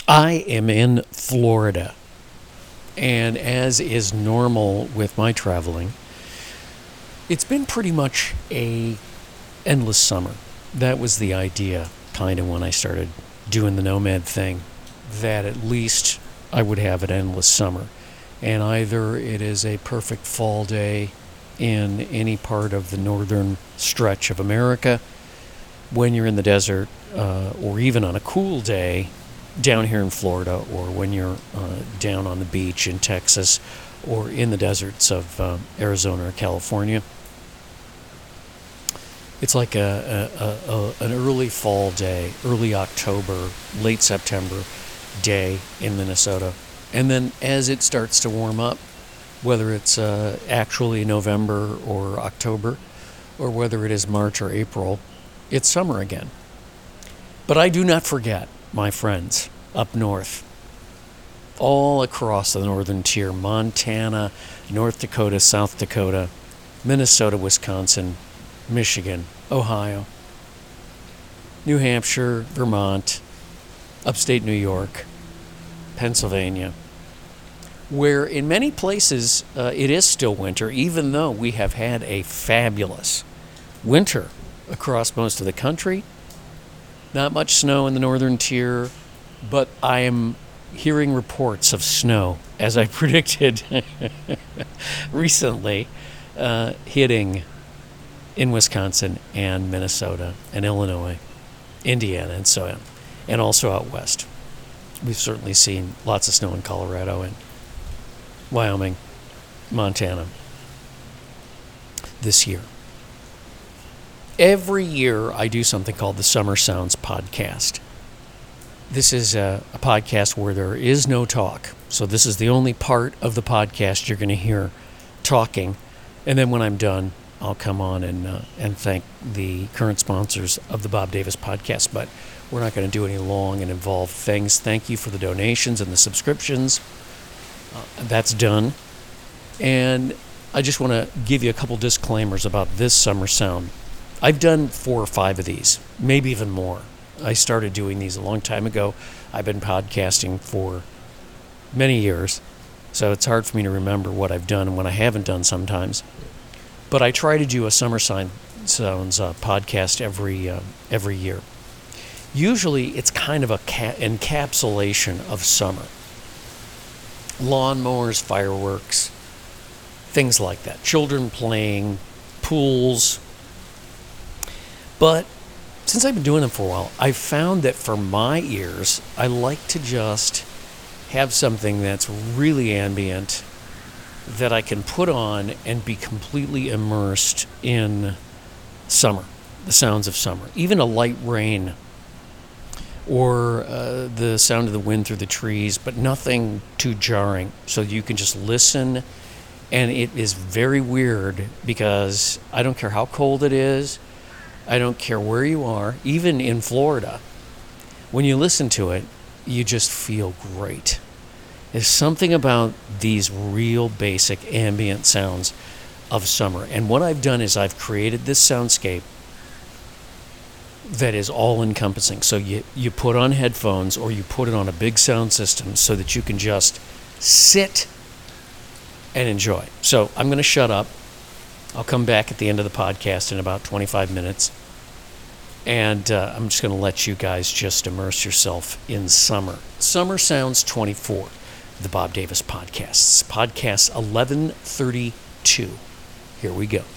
I am in Florida, and as is normal with my traveling, it's been pretty much a endless summer. That was the idea, kind of, when I started doing the nomad thing, that at least I would have an endless summer. And either it is a perfect fall day in any part of the northern stretch of America when you're in the desert, or even on a cool day down here in Florida, or when you're down on the beach in Texas or in the deserts of Arizona or California. It's like an early fall day, early October, late September day in Minnesota. And then as it starts to warm up, whether it's actually November or October, or whether it is March or April, it's summer again. But I do not forget my friends up north, all across the northern tier: Montana, North Dakota, South Dakota, Minnesota, Wisconsin, Michigan, Ohio, New Hampshire, Vermont, upstate New York, Pennsylvania, where in many places it is still winter, even though we have had a fabulous winter across most of the country. Not much snow in the northern tier, but I am hearing reports of snow, as I predicted recently, hitting in Wisconsin and Minnesota and Illinois, Indiana, and so on, and also out west. We've certainly seen lots of snow in Colorado and Wyoming, Montana this year. Every year I do something called the Summer Sounds Podcast. This is a podcast where there is no talk. So this is the only part of the podcast you're going to hear talking. And then when I'm done, I'll come on and thank the current sponsors of the Bob Davis Podcast. But we're not going to do any long and involved things. Thank you for the donations and the subscriptions. That's done. And I just want to give you a couple disclaimers about this Summer Sound. I've done 4 or 5 of these, maybe even more. I started doing these a long time ago. I've been podcasting for many years, so it's hard for me to remember what I've done and what I haven't done sometimes. But I try to do a Summer Sounds podcast every year. Usually it's kind of a encapsulation of summer. Lawnmowers, fireworks, things like that. Children playing, pools. But since I've been doing them for a while, I've found that for my ears, I like to just have something that's really ambient that I can put on and be completely immersed in summer, the sounds of summer. Even a light rain or the sound of the wind through the trees, but nothing too jarring, so you can just listen. And it is very weird because I don't care how cold it is, I don't care where you are, even in Florida, when you listen to it, you just feel great. There's something about these real basic ambient sounds of summer. And what I've done is I've created this soundscape that is all-encompassing. So you put on headphones or you put it on a big sound system so that you can just sit and enjoy. So I'm going to shut up. I'll come back at the end of the podcast in about 25 minutes. And I'm just going to let you guys just immerse yourself in summer. Summer Sounds 24, the Bob Davis Podcasts. Podcast 1132. Here we go.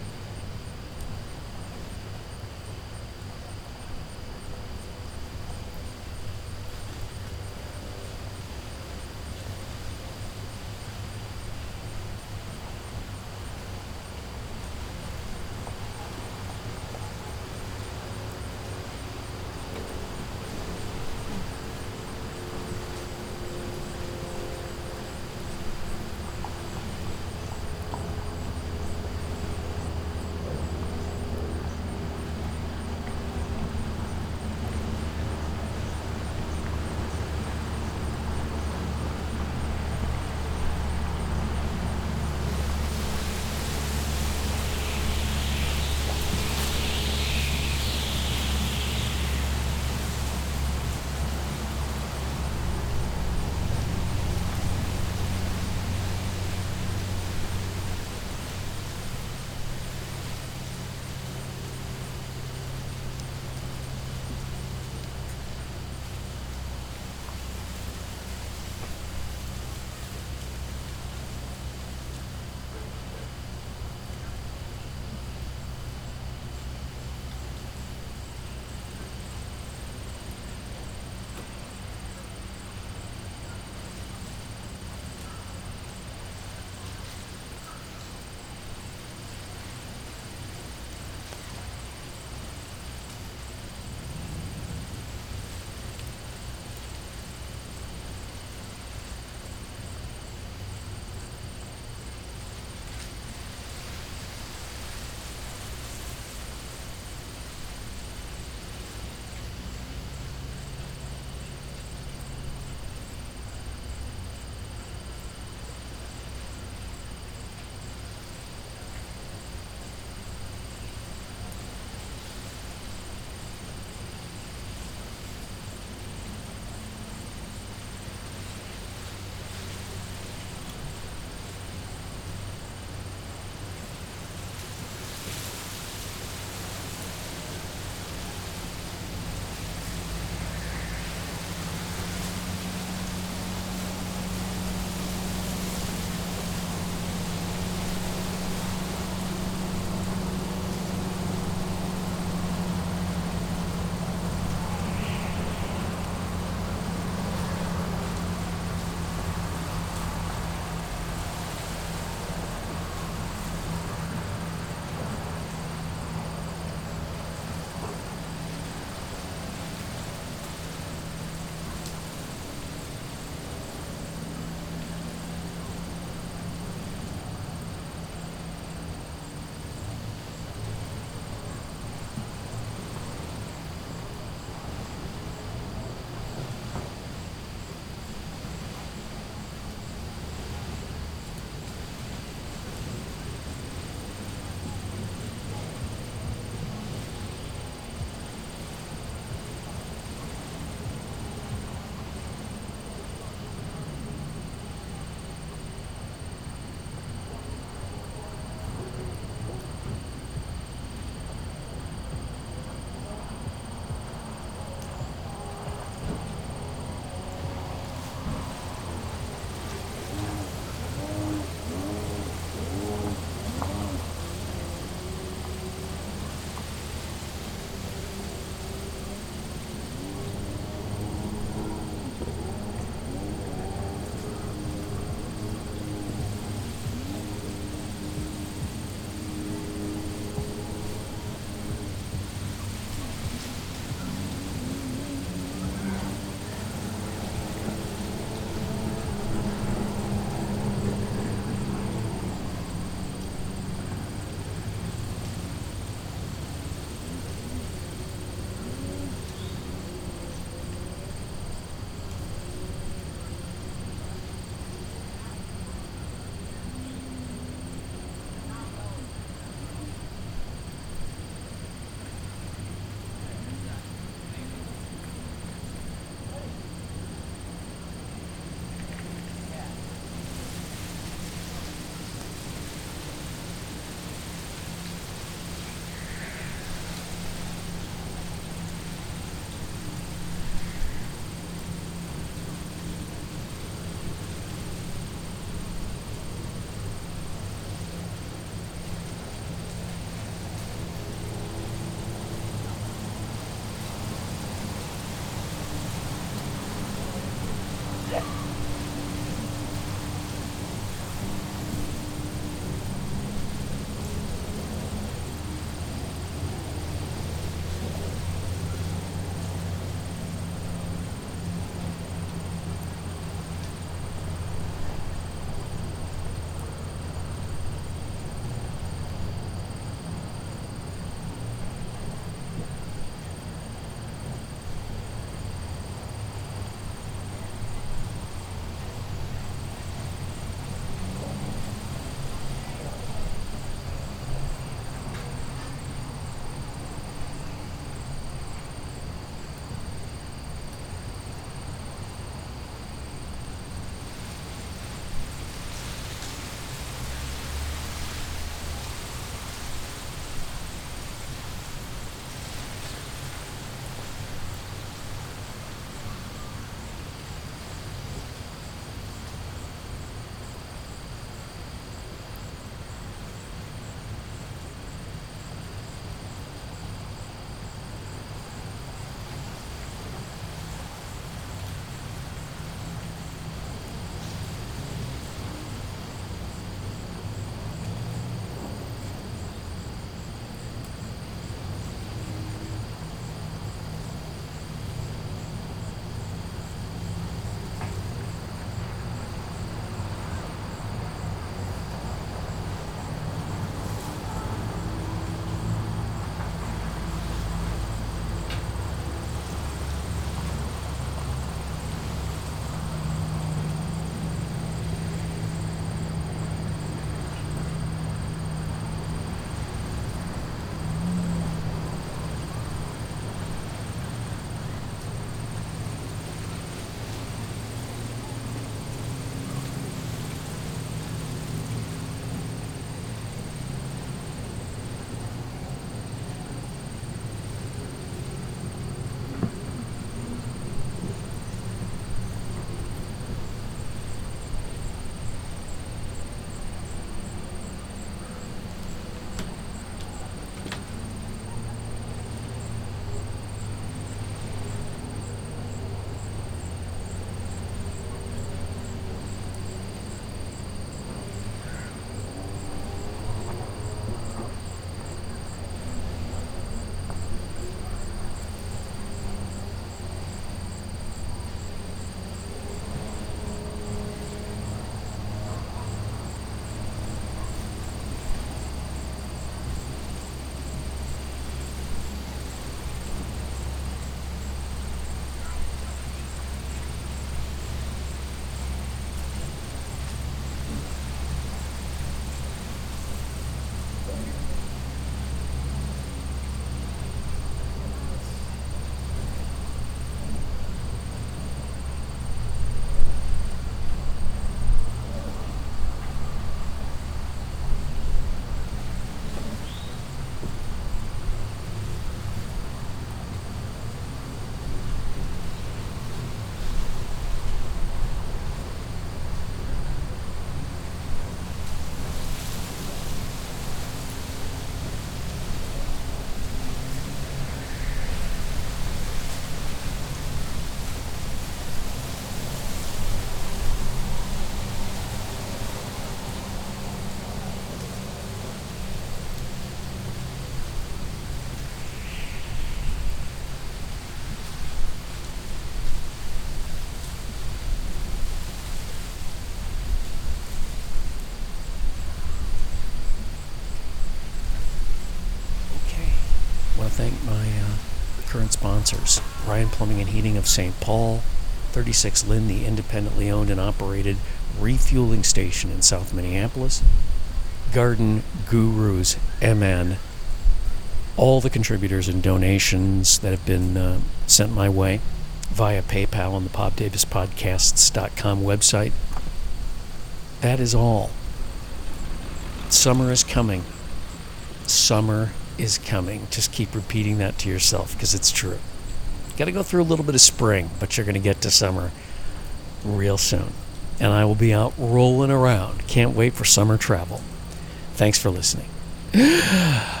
my current sponsors. Ryan Plumbing and Heating of St. Paul, 36 Lynn, the independently owned and operated refueling station in South Minneapolis. Garden Gurus MN, all the contributors and donations that have been sent my way via PayPal on the BobDavisPodcasts.com website. That is all. Summer is coming. Summer is coming. Just keep repeating that to yourself because it's true. Got to go through a little bit of spring, but you're going to get to summer real soon. And I will be out rolling around. Can't wait for summer travel. Thanks for listening.